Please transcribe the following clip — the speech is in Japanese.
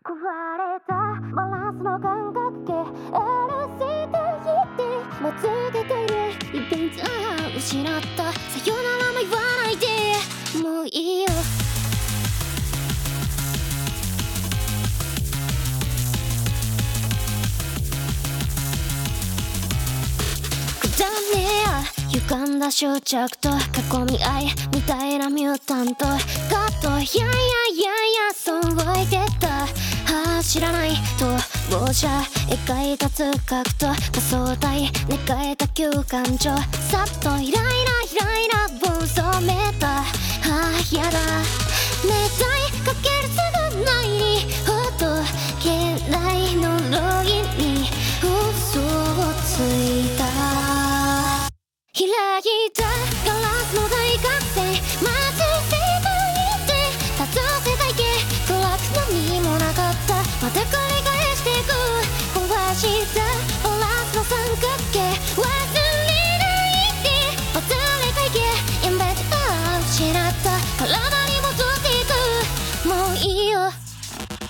壊れたバランスの感覚で LCD もうつけてるイベント失ったさよならも言わないでもういいよくだらねえ歪んだ執着と囲み合いみたいなミュータントカットいやいやいやいやそう言ってた知らないと棒じゃ描いた痛覚と仮想体願えた休館長さっとイライライライラ棒染めたやだ寝たいかけるすぐないにほどけない呪いに嘘をついた開いたガラスの大学生待ちせばいてたどせたいけ暗く何もなかったまた繰り返していく壊したバランスの三角形忘れないで忘れたいけやめて失った体